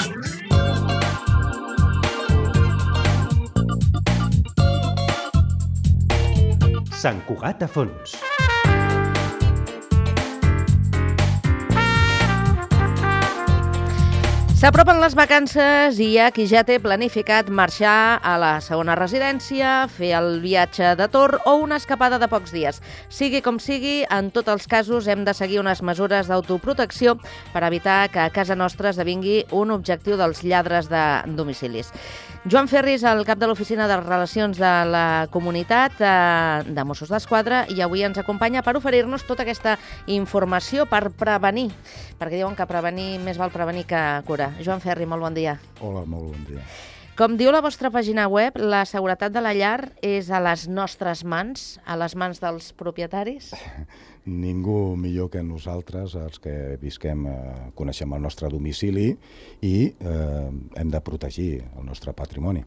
Sant Cugat a fons. S'apropen les vacances i hi ha qui ja té planificat marxar a la segona residència, fer el viatge de torn o una escapada de pocs dies. Sigui com sigui, en tots els casos hem de seguir unes mesures d'autoprotecció per evitar que a casa nostra esdevingui un objectiu dels lladres de domicilis. Joan Ferris, el cap de l'Oficina de Relacions de la Comunitat de Mossos d'Esquadra, i avui ens acompanya per oferir-nos tota aquesta informació per prevenir, perquè diuen que prevenir més val prevenir que curar. Joan Ferri, molt bon dia. Hola, molt bon dia. Com diu la vostra pàgina web, la seguretat de la llar és a les nostres mans, a les mans dels propietaris? Ningú millor que nosaltres, els que visquem, coneixem el nostre domicili i hem de protegir el nostre patrimoni.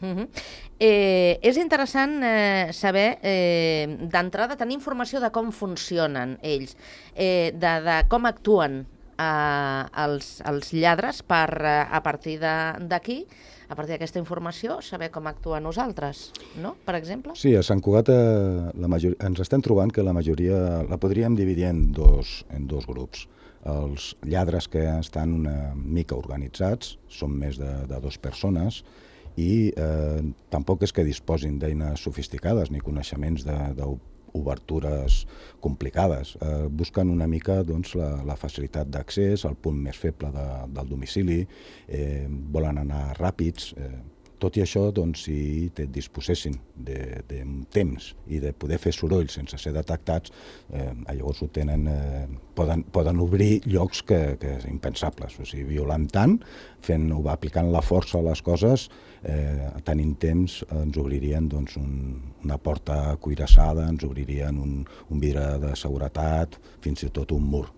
És interessant saber, d'entrada, tenir informació de com funcionen ells, de com actuen els lladres per, a partir d'aquí, a partir d'aquesta informació, saber com actuen nosaltres, no? Per exemple? Sí, a Sant Cugat ens estem trobant que la majoria la podríem dividir en dos grups. Els lladres que estan una mica organitzats, són més de 2 persones, i tampoc és que disposin d'eines sofisticades ni coneixements d'obertures complicades. Busquen una mica la facilitat d'accés, el punt més feble del domicili, volen anar ràpids. Tot i això, si disposessin de temps i de poder fer soroll sense ser detectats, llavors poden obrir llocs que impensables. O sigui, violant tant, aplicant la força a les coses, tenint temps, ens obririen una porta cuirassada, ens obririen un vidre de seguretat, fins i tot un mur.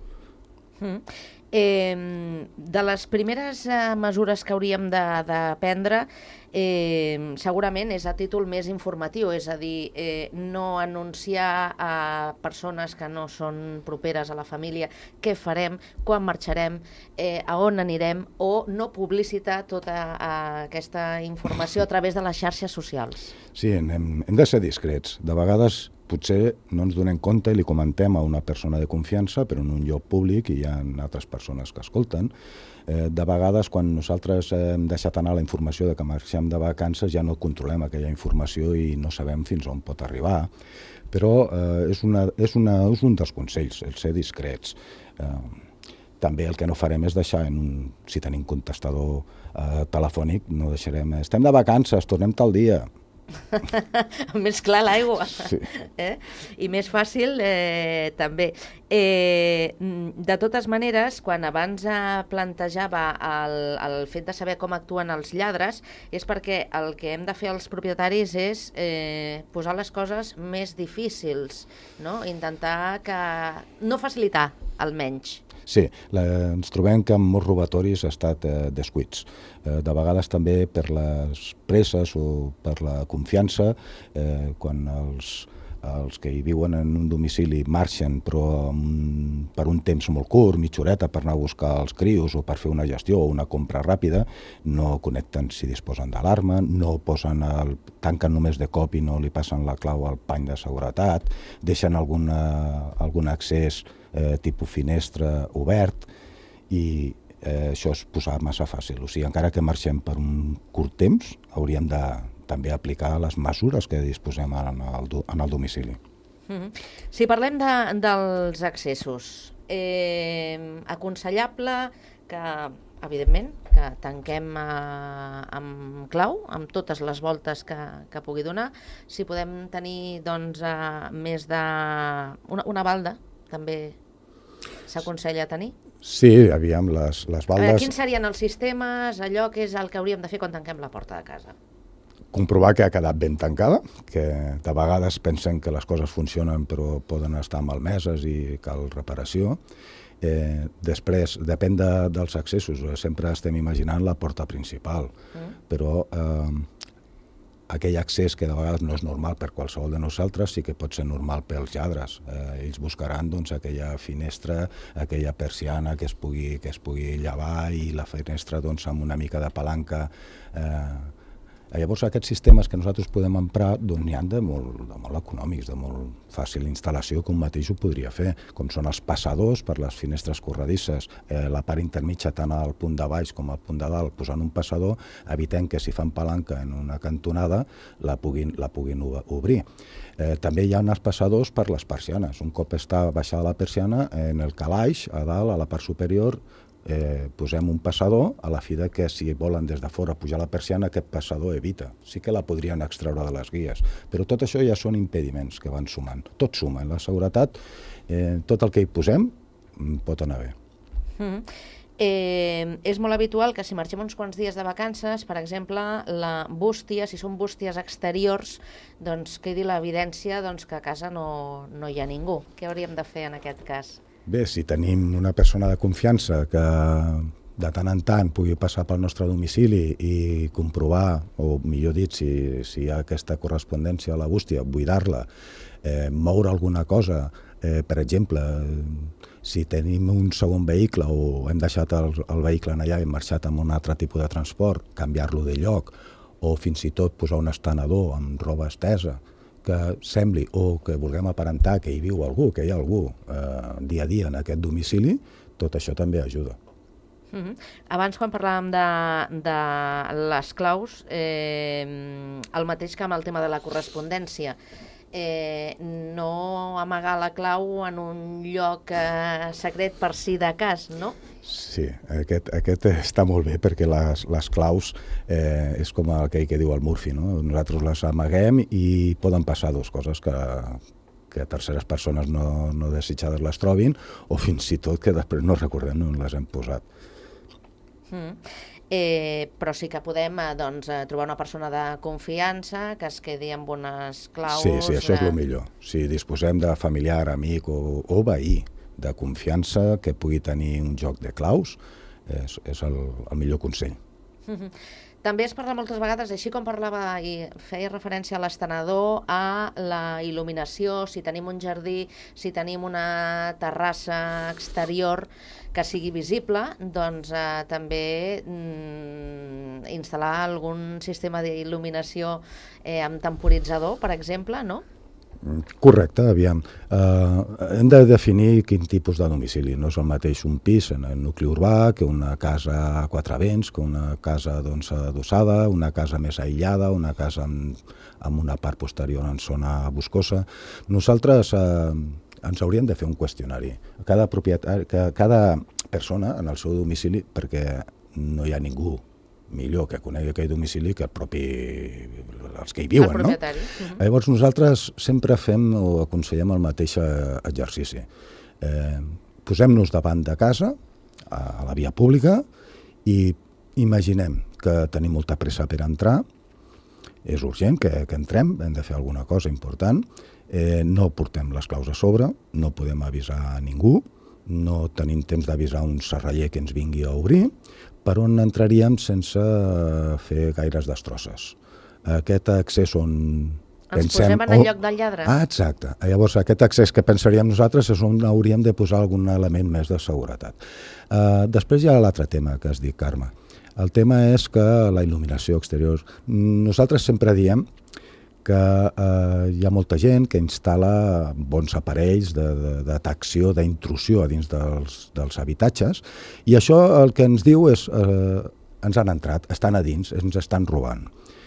De les primeres mesures que hauríem de prendre, segurament és a títol més informatiu, és a dir, no anunciar a persones que no són properes a la família què farem, quan marxarem, a on anirem, o no publicitar tota aquesta informació a través de les xarxes socials. Sí, hem de ser discrets. De vegades potser no ens donem compte i li comentem a una persona de confiança, però en un lloc públic i hi ha altres persones que escolten. De vegades, quan nosaltres hem deixat anar la informació de que marxem de vacances, ja no controlem aquella informació i no sabem fins on pot arribar. Però és un dels consells, el ser discrets. També el que no farem és deixar, si tenim contestador telefònic, no deixarem, estem de vacances, tornem tal dia. Més clar l'aigua. Sí. I més fàcil també. De totes maneres, quan abans plantejava el fet de saber com actuen els lladres, és perquè el que hem de fer els propietaris és posar les coses més difícils, no? Intentar no facilitar, almenys. Sí, ens trobem que en molts robatoris ha estat descuits. De vegades també per les presses o per la confiança, quan els que hi viuen en un domicili marxen però per un temps molt curt, mitja horeta per anar a buscar els crios o per fer una gestió o una compra ràpida, no connecten si disposen d'alarma, no tanquen només de cop i no li passen la clau al pany de seguretat, deixen algun accés tipus finestra obert i això és posar massa fàcil. O sigui, encara que marxem per un curt temps, hauríem de també aplicar les mesures que disposem en el domicili. Si parlem dels accessos, aconsellable que, evidentment, que tanquem amb clau, amb totes les voltes que pugui donar. Si podem tenir més una balda, també s'aconsella tenir? Sí, aviam, les baldes... Quins serien els sistemes, allò que és el que hauríem de fer quan tanquem la porta de casa? Comprovar que ha quedat ben tancada, que de vegades pensen que les coses funcionen però poden estar malmeses i cal reparació. Després, depèn dels accessos, sempre estem imaginant la porta principal, però aquell accés que de vegades no és normal per qualsevol de nosaltres, sí que pot ser normal pels lladres. Ells buscaran doncs, aquella finestra, aquella persiana que es pugui llevar i la finestra doncs, amb una mica de palanca. Llavors aquests sistemes que nosaltres podem emprar doncs, n'hi ha de molt econòmics, de molt fàcil instal·lació, que un mateix ho podria fer, com són els passadors per les finestres corredisses, la part intermitja tant al punt de baix com al punt de dalt, posant un passador, evitant que si fan palanca en una cantonada la puguin obrir. També hi ha els passadors per les persianes. Un cop està baixada la persiana, en el calaix, a dalt, a la part superior, posem un passador a la fi de que si volen des de fora pujar la persiana, aquest passador evita. Sí que la podrien extreure de les guies, però tot això ja són impediments que van sumant. Tot suma, la seguretat, tot el que hi posem pot anar bé. És molt habitual que si marxem uns quants dies de vacances, per exemple, la bústia, si són bústies exteriors, doncs quedi l'evidència que a casa no hi ha ningú. Què hauríem de fer en aquest cas? Bé, si tenim una persona de confiança que de tant en tant pugui passar pel nostre domicili i comprovar, o millor dit, si hi ha aquesta correspondència a la bústia, buidar-la, moure alguna cosa, per exemple, si tenim un segon vehicle o hem deixat el vehicle allà i hem marxat amb un altre tipus de transport, canviar-lo de lloc, o fins i tot posar un estenedor amb roba estesa, que sembli o que vulguem aparentar que hi viu algú, que hi ha algú dia a dia en aquest domicili, tot això també ajuda. Abans, quan parlàvem de les claus, el mateix que amb el tema de la correspondència, no amagar la clau en un lloc secret per si de cas, no? Sí, aquest està molt bé perquè les claus és com aquell que diu el Murphy, no? Nosaltres les amaguem i poden passar dues coses, que terceres persones no desitjades les trobin o fins i tot que després no recordem on les hem posat. Però sí que podem trobar una persona de confiança que es quedi amb unes claus... Sí, això és el millor. Si disposem de familiar, amic o veí de confiança que pugui tenir un joc de claus, és el millor consell. També es parla moltes vegades, així com parlava i feia referència a l'estenedor, a la il·luminació, si tenim un jardí, si tenim una terrassa exterior que sigui visible, doncs també instal·lar algun sistema d'il·luminació amb temporitzador, per exemple, no? Correcte, aviam. Hem de definir quin tipus de domicili. No és el mateix un pis en el nucli urbà que una casa a quatre vents, que una casa adossada, una casa més aïllada, una casa amb una part posterior en zona boscosa. Nosaltres ens hauríem de fer un qüestionari. Cada persona en el seu domicili, perquè no hi ha ningú millor que conegui aquell domicili que els que hi viuen, no? Llavors nosaltres sempre fem o aconsellem el mateix exercici. Posem-nos davant de casa, a la via pública, i imaginem que tenim molta pressa per entrar, és urgent que entrem, hem de fer alguna cosa important, no portem les claus a sobre, no podem avisar a ningú, no tenim temps d'avisar un serraller que ens vingui a obrir, per on entraríem sense fer gaires destrosses. Aquest accés on pensem... Ens posem en el lloc del lladre? Exacte. Llavors, aquest accés que pensaríem nosaltres és on hauríem de posar algun element més de seguretat. Després hi ha l'altre tema que has dit, Carme. El tema és que la il·luminació exterior... Nosaltres sempre diem que hi ha molta gent que instal·la bons aparells de detecció d'intrusió a dins dels habitatges i això el que ens diu és ens han entrat, estan a dins, ens estan robant.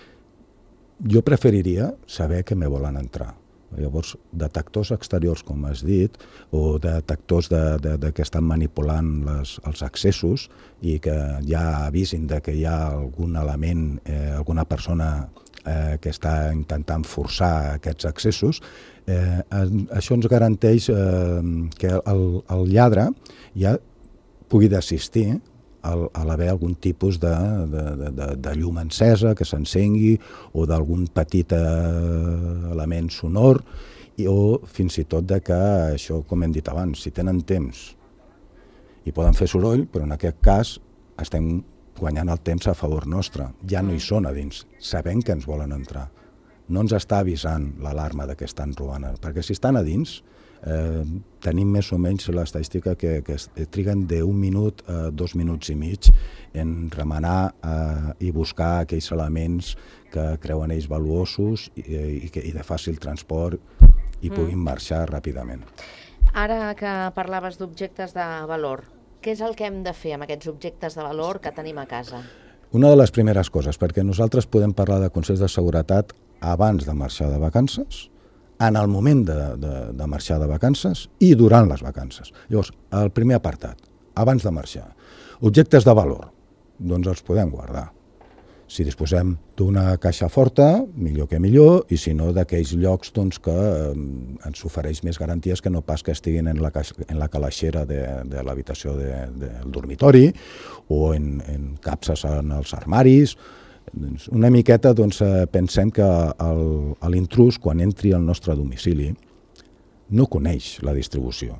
Jo preferiria saber que me volen entrar. Llavors, detectors exteriors, com has dit, o detectors que estan manipulant els accessos i que ja avisin que hi ha algun element, alguna persona que està intentant forçar aquests accessos, això ens garanteix que el lladre ja pugui desistir a l'haver algun tipus de llum encesa que s'encengui o d'algun petit element sonor o fins i tot que això, com hem dit abans, si tenen temps i poden fer soroll, però en aquest cas estem guanyant el temps a favor nostre. Ja no hi són a dins, sabent que ens volen entrar. No ens està avisant l'alarma de que estan robant, perquè si estan a dins, tenim més o menys l'estadística que triguen d'1 minut a 2 minuts i mig en remenar i buscar aquells elements que creuen ells valuosos i de fàcil transport i puguin marxar ràpidament. Ara que parlaves d'objectes de valor, què és el que hem de fer amb aquests objectes de valor que tenim a casa? Una de les primeres coses, perquè nosaltres podem parlar de consells de seguretat abans de marxar de vacances, en el moment de marxar de vacances i durant les vacances. Llavors, el primer apartat, abans de marxar. Objectes de valor, doncs els podem guardar. Si disposem d'una caixa forta, millor que millor, i si no, d'aquells llocs doncs, que ens ofereix més garanties que no pas que estiguin en la calaixera de l'habitació del dormitori o en capses en els armaris. Una miqueta pensem que l'intrús, quan entri al nostre domicili, no coneix la distribució.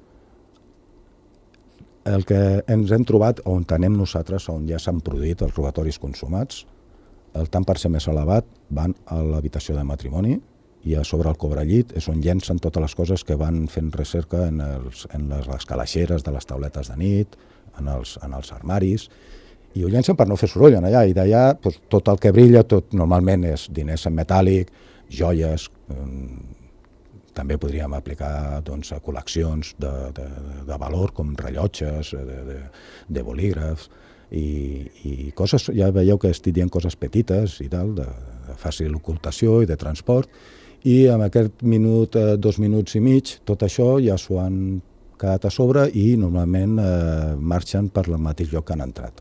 El que ens hem trobat, on tenem nosaltres, on ja s'han produït els robatoris consumats, el tant per ser més elevat van a l'habitació de matrimoni i a sobre el cobrellit és on llencen totes les coses que van fent recerca en les calaixeres de les tauletes de nit, en els armaris, i ho llencen per no fer soroll allà, i d'allà tot el que brilla, tot normalment és diners en metàl·lic, joies, també podríem aplicar a col·leccions de valor com rellotges, de bolígrafs, i coses, ja veieu que estic dient coses petites i tal, de fàcil ocultació i de transport, i en aquest minut, 2 minuts i mig, tot això ja s'ho han quedat a sobre i normalment marxen per el mateix lloc que han entrat.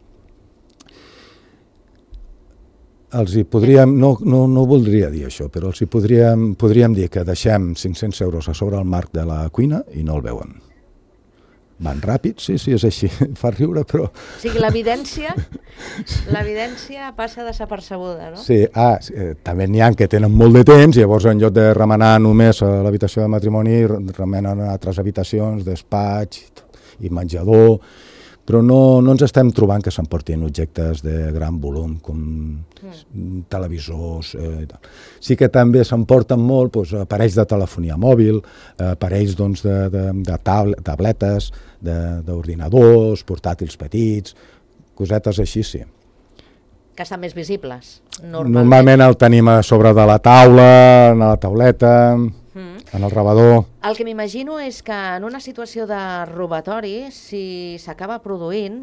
Els hi podríem, no voldria dir això, però els hi podríem dir que deixem 500 euros a sobre el marc de la cuina i no el veuen. Van ràpid, sí, és així, fa riure, però... O sigui, l'evidència passa desapercebuda, no? Sí, també n'hi ha que tenen molt de temps i llavors en lloc de remenar només a l'habitació de matrimoni remenen a altres habitacions, despatx i menjador, però no ens estem trobant que s'emportin objectes de gran volum com televisors. Sí que també s'emporten molt aparells de telefonia mòbil, aparells de tabletes, d'ordinadors, portàtils petits, cosetes així, sí. Que estan més visibles, normalment el tenim a sobre de la taula, en la tauleta, en el rebedor. El que m'imagino és que en una situació de robatori, si s'acaba produint,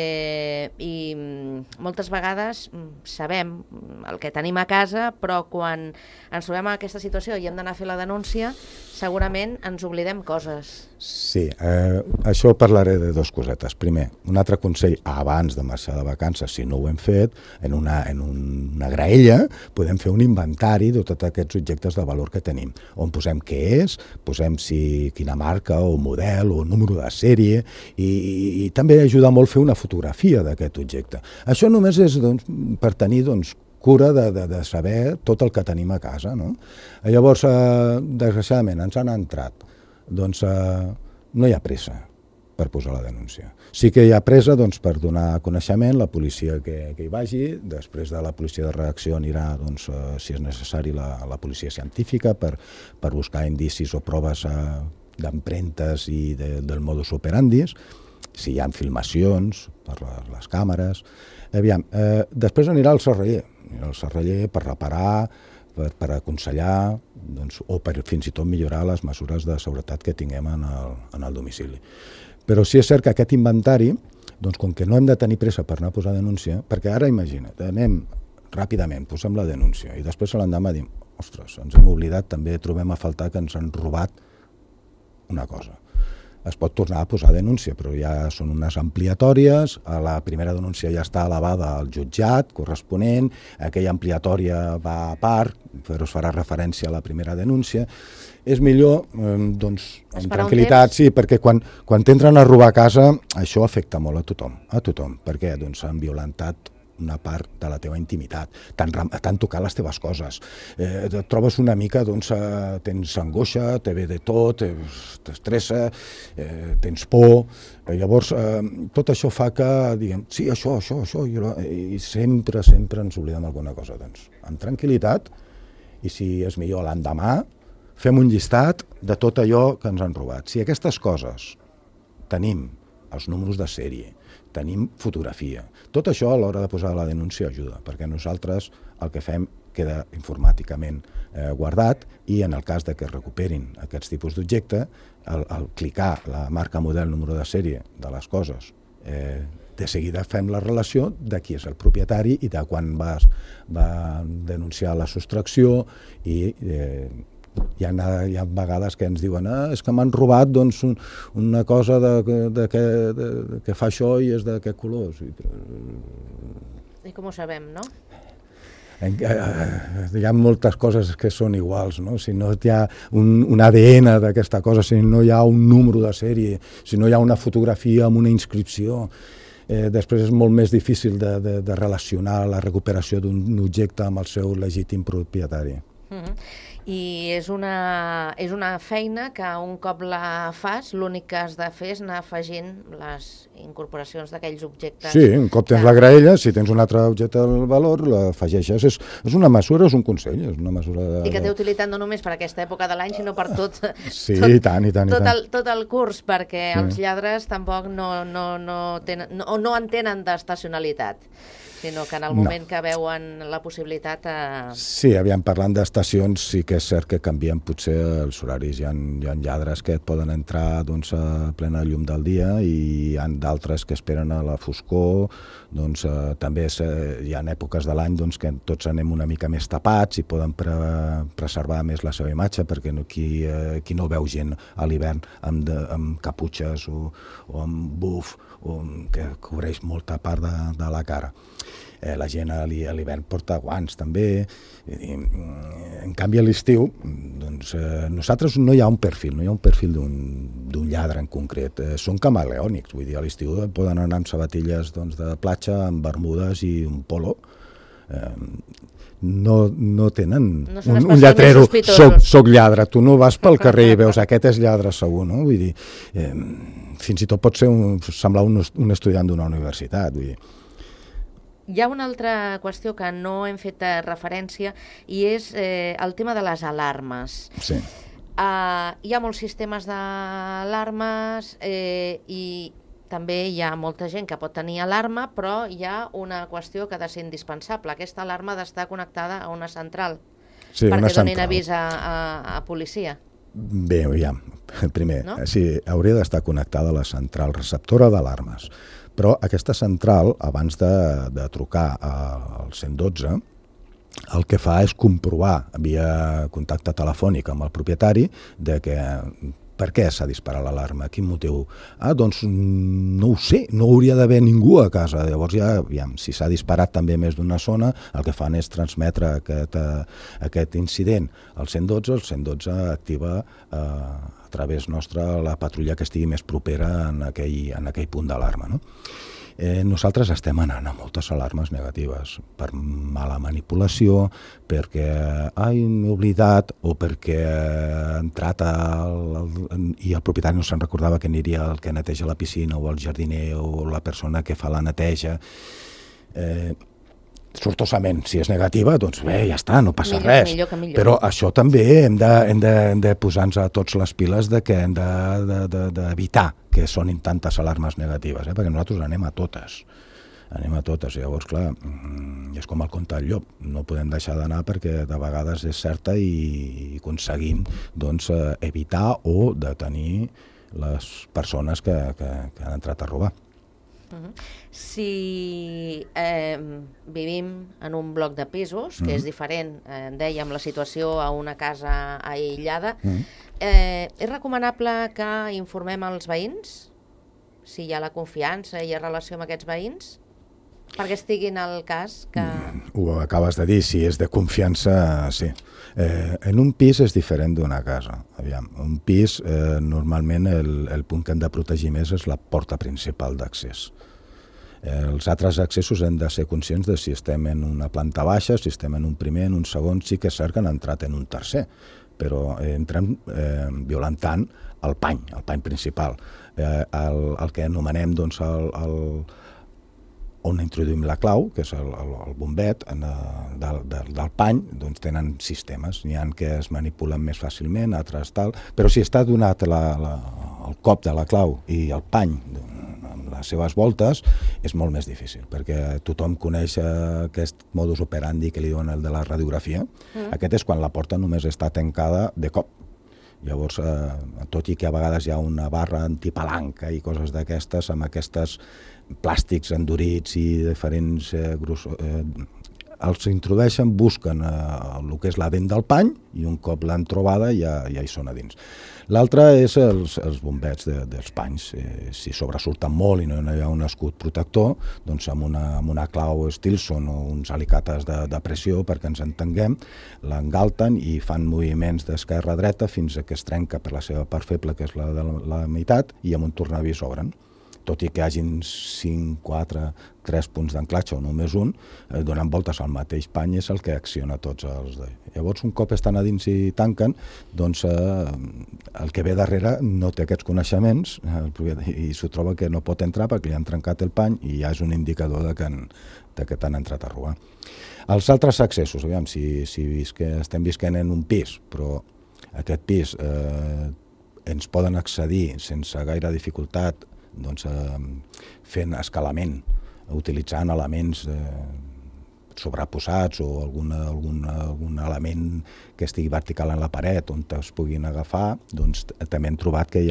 i moltes vegades sabem el que tenim a casa, però quan ens trobem en aquesta situació i hem d'anar a fer la denúncia, segurament ens oblidem coses. Sí, això parlaré de 2 cosetes. Primer, un altre consell abans de marxar de vacances, si no ho hem fet, en una graella podem fer un inventari de tots aquests objectes de valor que tenim, on posem què és, posem quina marca o model o número de sèrie i també ajuda molt fer una fotografia d'aquest objecte. Això només és per tenir cura de saber tot el que tenim a casa, no? Llavors, desgraciadament, ens han entrat. Doncs no hi ha pressa per posar la denúncia. Sí que hi ha pressa per donar coneixement, la policia que hi vagi, després de la policia de reacció anirà, si és necessari, la policia científica per buscar indicis o proves d'empremtes i del modus operandi, si hi ha filmacions per les càmeres. Aviam, després anirà al serraller per reparar, per aconsellar o per fins i tot millorar les mesures de seguretat que tinguem en el domicili. Però sí és cert que aquest inventari, com que no hem de tenir pressa per anar a posar denúncia, perquè ara imagina't, anem ràpidament, posem la denúncia i després a l'endemà diem, ostres, ens hem oblidat, també trobem a faltar que ens han robat una cosa. Es pot tornar a posar denúncia, però ja són unes ampliatòries, la primera denúncia ja està elevada al jutjat corresponent, aquella ampliatòria va a part, però es farà referència a la primera denúncia. És millor, amb tranquil·litat, sí, perquè quan t'entren a robar a casa, això afecta molt a tothom. Per què? Han violentat una part de la teva intimitat, t'han tocat les teves coses, et trobes una mica, doncs, tens angoixa, te ve de tot, t'estressa, tens por, llavors tot això fa que diguem, sí, això, i sempre ens oblidem alguna cosa, doncs, amb tranquil·litat, i si és millor l'endemà, fem un llistat de tot allò que ens han robat. Si aquestes coses tenim els números de sèrie, tenim fotografia, tot això a l'hora de posar la denúncia ajuda, perquè nosaltres el que fem queda informàticament guardat i en el cas de que es recuperin aquests tipus d'objecte, al clicar la marca, model, número de sèrie de les coses, de seguida fem la relació de qui és el propietari i de quan va denunciar la sostracció i hi ha vegades que ens diuen és que m'han robat doncs, una cosa que fa això i és d'aquest color. I com ho sabem, no? Hi ha moltes coses que són iguals, no? Si no hi ha un ADN d'aquesta cosa, si no hi ha un número de sèrie, si no hi ha una fotografia amb una inscripció, després és molt més difícil de relacionar la recuperació d'un objecte amb el seu legítim propietari. I és una feina que un cop la fas, l'únic que has de fer és anar afegint les incorporacions d'aquells objectes. Sí, un cop tens la graella, si tens un altre objecte del valor, l'afegeixes. És una mesura, és un consell, és una mesura... I que té utilitat no només per aquesta època de l'any, sinó per tot... Sí, i tant. Tot el curs, perquè els lladres tampoc no entenen d'estacionalitat, sinó que en el moment que veuen la possibilitat... Sí, aviam, parlant d'estacions, sí que és cert que canvien potser els horaris. Hi ha lladres que et poden entrar doncs, a plena llum del dia i hi ha d'altres que esperen a la foscor. Doncs, també hi ha èpoques de l'any doncs, que tots anem una mica més tapats i poden preservar més la seva imatge, perquè qui no veu gent a l'hivern amb caputxes o amb buf que cobreix molta part de la cara. La gent a l'hivern porta guants també. En canvi a l'estiu doncs, nosaltres no hi ha un perfil d'un lladre en concret, són camaleònics, vull dir, a l'estiu poden anar amb sabatilles doncs, de platja, amb bermudes i un polo. No tenen un lletrero, soc lladre, tu no vas pel carrer i veus aquest és lladre segur, no? Vull dir, fins i tot pot semblar un estudiant d'una universitat, vull dir. Hi ha una altra qüestió que no hem fet referència i és el tema de les alarmes. Sí. Hi ha molts sistemes d'alarmes i també hi ha molta gent que pot tenir alarma, però hi ha una qüestió que ha de ser indispensable. Aquesta alarma ha d'estar connectada a una central perquè donin avís a policia. Bé, aviam, primer, sí, hauria d'estar connectada a la central receptora d'alarmes. Però aquesta central, abans de trucar al 112, el que fa és comprovar via contacte telefònic amb el propietari de que per què s'ha disparat l'alarma, quin motiu. Doncs no ho sé, no hauria d'haver ningú a casa. Llavors ja, si s'ha disparat també més d'una zona, el que fan és transmetre aquest incident al 112, el 112 activa a través nostre la patrulla que estigui més propera en aquell punt d'alarma, no? Nosaltres estem anant a moltes alarmes negatives per mala manipulació, perquè m'he oblidat o perquè ha entrat i el propietari no se'n recordava que aniria el que neteja la piscina o el jardiner o la persona que fa la neteja. Sortosament, si és negativa, doncs bé, ja està, no passa res. Però això també hem de posar-nos a tots les piles de que hem d'evitar que sonin tantes alarmes negatives, perquè nosaltres anem a totes. Llavors, clar, és com el conte del llop, no podem deixar d'anar perquè de vegades és certa i aconseguim evitar o detenir les persones que han entrat a robar. Si vivim en un bloc de pisos, que és diferent, dèiem, la situació a una casa aïllada, és recomanable que informem els veïns, si hi ha la confiança i hi ha relació amb aquests veïns, perquè estiguin al cas que... Ho acabes de dir, si és de confiança, sí. En un pis és diferent d'una casa. Aviam, un pis, normalment el punt que hem de protegir més és la porta principal d'accés. Els altres accessos hem de ser conscients de si estem en una planta baixa, si estem en un primer, en un segon, sí que és cert que han entrat en un tercer, però entrem violentant el pany principal, el que anomenem doncs, on introduïm la clau, que és el bombet del pany, doncs tenen sistemes. N'hi ha que es manipulen més fàcilment, altres tal, però si està donat el cop de la clau i el pany amb les seves voltes, és molt més difícil, perquè tothom coneix aquest modus operandi que li diuen el de la radiografia. Aquest és quan la porta només està tancada de cop. Llavors, tot i que a vegades hi ha una barra antipalanca i coses d'aquestes, amb aquests plàstics endurits i diferents els introdueixen, busquen el que és la dent del pany i un cop l'han trobada ja hi són a dins. L'altre és els bombets dels panys. Si sobresurten molt i no hi ha un escut protector, doncs amb una clau Stilson o uns alicates de pressió, perquè ens entenguem, l'engalten i fan moviments d'esquerra a dreta fins que es trenca per la seva part feble, que és la de la meitat, i amb un tornavís obren. Tot i que hi hagin 5, 4, 3 punts d'anclatge o només un, donant voltes al mateix pany és el que acciona tots els... Llavors, un cop estan a dins i tanquen, doncs el que ve darrere no té aquests coneixements i s'ho troba que no pot entrar perquè li han trencat el pany i ja és un indicador de que t'han entrat a robar. Els altres accessos, aviam, si estem visquent en un pis, però aquest pis ens poden accedir sense gaire dificultat, doncs, fent escalament, utilitzant elements sobreposats o algun element que estigui vertical en la paret on es puguin agafar, doncs també hem trobat que hi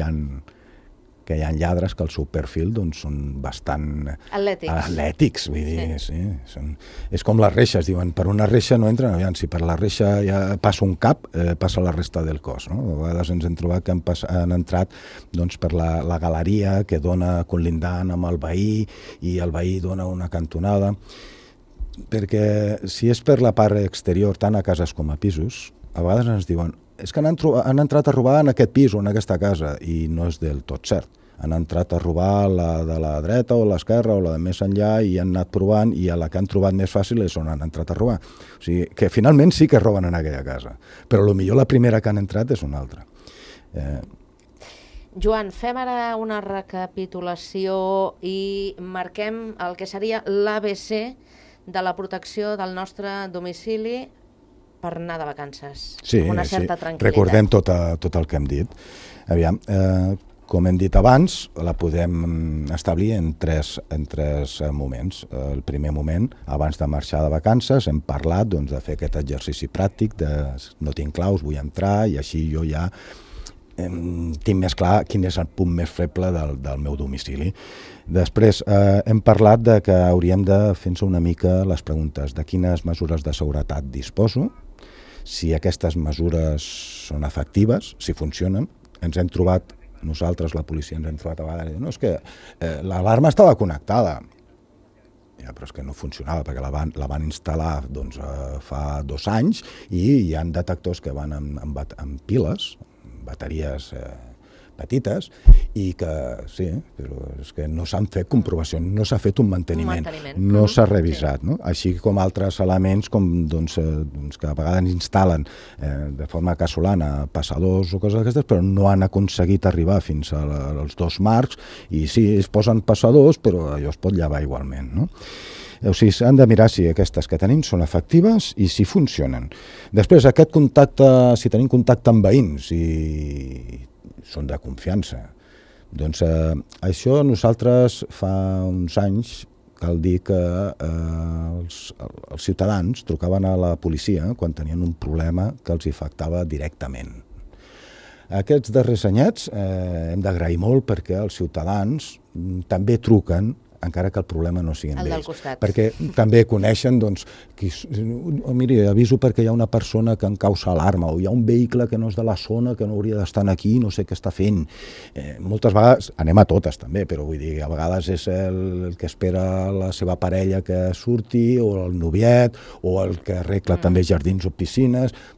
ha lladres que el seu perfil doncs, són bastant atlètics, vull dir, sí. És com les reixes, diuen, per una reixa no entren, aviam, si per la reixa ja passa un cap, passa la resta del cos, no? A vegades ens hem trobat que han entrat doncs, per la galeria que dona conlindant amb el veí i el veí dona una cantonada, perquè si és per la part exterior, tant a cases com a pisos, a vegades ens diuen és que han entrat a robar en aquest pis o en aquesta casa, i no és del tot cert. Han entrat a robar la de la dreta o l'esquerra o la de més enllà i han anat provant, i a la que han trobat més fàcil és on han entrat a robar. O sigui, que finalment sí que roben en aquella casa, però potser la primera que han entrat és una altra. Joan, fem ara una recapitulació i marquem el que seria l'ABC de la protecció del nostre domicili per anar de vacances, amb una certa tranquil·litat. Recordem tot el que hem dit. Aviam, com hem dit abans, la podem establir en tres moments. El primer moment, abans de marxar de vacances, hem parlat doncs, de fer aquest exercici pràctic de no tinc claus, vull entrar, i així jo ja tinc més clar quin és el punt més feble del meu domicili. Després hem parlat de que hauríem de fer-nos una mica les preguntes de quines mesures de seguretat disposo, si aquestes mesures són efectives, si funcionen. Ens hem trobat, nosaltres, la policia, ens hem trobat a vegades, no, és que l'alarma estava connectada. Ja, però és que no funcionava, perquè la van instal·lar doncs, fa 2 anys i hi ha detectors que van amb piles, bateries petites, i que sí, però és que no s'han fet comprovacions, no s'ha fet un manteniment. No s'ha revisat, no? Així com altres elements com doncs, que a vegades instal·len de forma casolana passadors o coses d'aquestes, però no han aconseguit arribar fins als 2 marcs, i sí, es posen passadors, però allò es pot llevar igualment, no? O sigui, han de mirar si aquestes que tenim són efectives i si funcionen. Després, aquest contacte, si tenim contacte amb veïns i són de confiança, doncs això nosaltres fa uns anys, cal dir que els ciutadans trucaven a la policia quan tenien un problema que els afectava directament. Aquests darrers anyets hem d'agrair molt perquè els ciutadans també truquen encara que el problema no sigui amb ells. Perquè també coneixen, doncs, miri, aviso perquè hi ha una persona que em causa alarma, o hi ha un vehicle que no és de la zona, que no hauria d'estar aquí, no sé què està fent. Moltes vegades, anem a totes també, però vull dir, a vegades és el que espera la seva parella que surti, o el noviet, o el que arregla també jardins o piscines.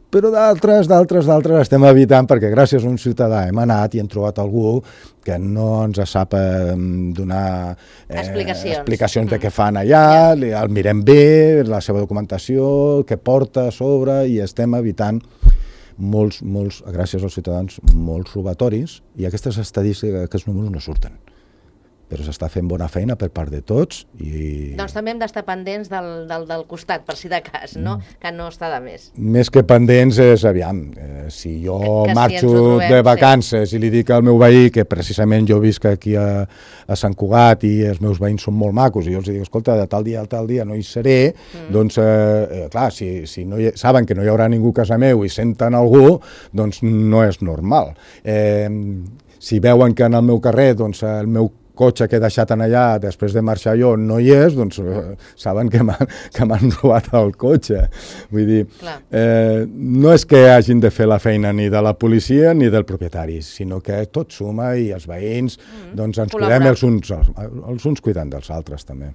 però d'altres estem evitant, perquè gràcies a un ciutadà hem anat i hem trobat algú que no ens sap donar explicacions de què fan allà, el mirem bé, la seva documentació, què porta a sobre, i estem evitant molts, gràcies als ciutadans, molts robatoris, i aquestes estadístiques, aquests números no surten. Però s'està fent bona feina per part de tots. Doncs també hem d'estar pendents del costat, per si de cas, no? Que no està de més. Més que pendents és, aviam, si jo marxo de vacances i li dic al meu veí que precisament jo visc aquí a Sant Cugat i els meus veïns són molt macos, i jo els dic, escolta, de tal dia a tal dia no hi seré, doncs, clar, si no saben que no hi haurà ningú a casa meu i senten algú, doncs no és normal. Si veuen que en el meu carrer, doncs, el meu cotxe que he deixat allà després de marxar jo no hi és, doncs saben que m'han robat el cotxe. Vull dir, no és que hagin de fer la feina ni de la policia ni del propietari, sinó que tot suma i els veïns doncs ens cuidem els uns cuidant dels altres també.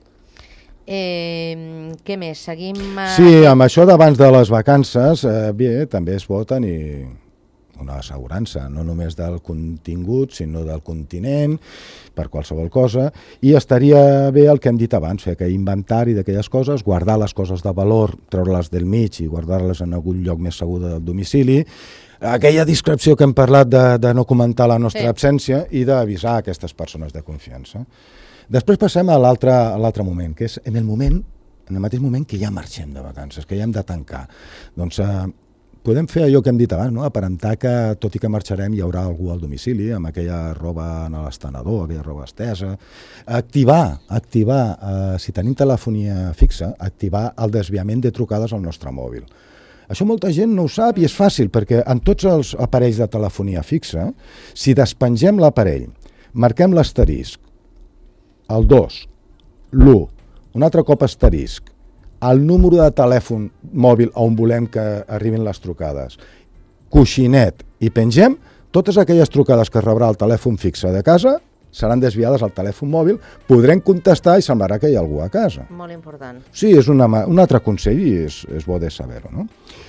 Què més? Seguim... Sí, amb això d'abans de les vacances, bé, també es vol tenir una assegurança, no només del contingut, sinó del continent, per qualsevol cosa, i estaria bé el que hem dit abans, fer aquell inventari d'aquelles coses, guardar les coses de valor, treure-les del mig i guardar-les en algun lloc més segur del domicili, aquella discreció que hem parlat de no comentar la nostra absència i d'avisar aquestes persones de confiança. Després passem a l'altre moment, que és en el mateix moment que ja marxem de vacances, que ja hem de tancar. Doncs podem fer allò que hem dit abans, no? Aparentar que tot i que marxarem hi haurà algú al domicili amb aquella roba en l'estenedor, aquella roba estesa. Activar, si tenim telefonia fixa, activar el desviament de trucades al nostre mòbil. Això molta gent no ho sap i és fàcil, perquè en tots els aparells de telefonia fixa, si despengem l'aparell, marquem l'asterisc, el 2, l'1, un altre cop asterisc, el número de telèfon mòbil on volem que arribin les trucades, coixinet, i pengem, totes aquelles trucades que rebrà el telèfon fixe de casa seran desviades al telèfon mòbil, podrem contestar i semblarà que hi ha algú a casa. Molt important. Sí, és un altre consell i és bo de saber-ho, no?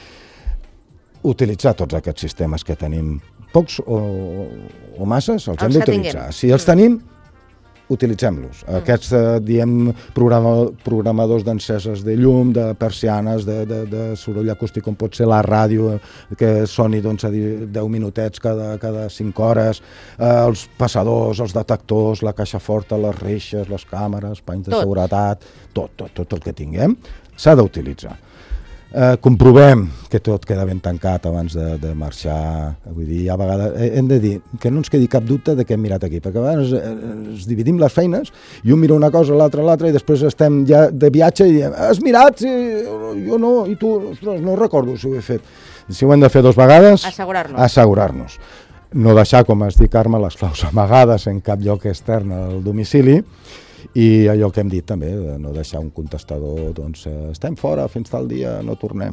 Utilitzar tots aquests sistemes que tenim, pocs o masses, els hem d'utilitzar. Si els tenim, utilitzem-los. Aquests, diem, programadors d'enceses de llum, de persianes, de soroll acústic, com pot ser la ràdio, que soni 10 minutets cada 5 hores, els passadors, els detectors, la caixa forta, les reixes, les càmeres, panys de seguretat, tot el que tinguem, s'ha d'utilitzar. Comprovem que tot queda ben tancat abans de marxar. Vull dir, a vegades hem de dir que no ens quedi cap dubte de què hem mirat aquí, perquè a vegades ens dividim les feines i un mira una cosa, l'altra, i després estem ja de viatge i diem, has mirat? Sí, jo no, i tu? Ostres, no recordo si ho he fet. Si ho hem de fer 2 vegades, assegurar-nos. No deixar, com es diu, Carme, les claus amagades en cap lloc extern al domicili. I allò que hem dit també, de no deixar un contestador, doncs estem fora, fins tal dia no tornem.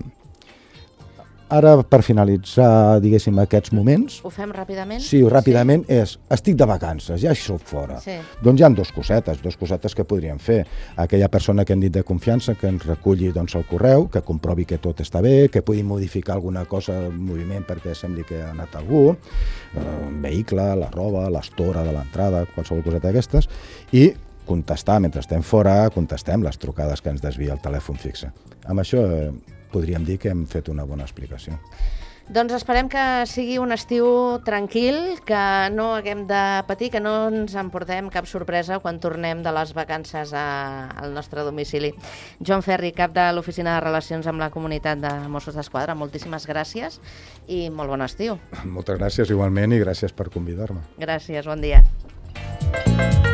Ara, per finalitzar, diguéssim, aquests moments... Ho fem ràpidament? Sí, ràpidament és, estic de vacances, ja hi soc fora. Doncs hi ha 2 cosetes que podríem fer. Aquella persona que hem dit de confiança, que ens reculli el correu, que comprovi que tot està bé, que pugui modificar alguna cosa en moviment perquè sembli que ha anat algú, un vehicle, la roba, l'estora de l'entrada, qualsevol coseta d'aquestes, i contestar, mentre estem fora, contestem les trucades que ens desvia el telèfon fixe. Amb això podríem dir que hem fet una bona explicació. Doncs esperem que sigui un estiu tranquil, que no haguem de patir, que no ens emportem cap sorpresa quan tornem de les vacances al nostre domicili. Joan Ferri, cap de l'Oficina de Relacions amb la Comunitat de Mossos d'Esquadra, moltíssimes gràcies i molt bon estiu. Moltes gràcies igualment i gràcies per convidar-me. Gràcies, bon dia.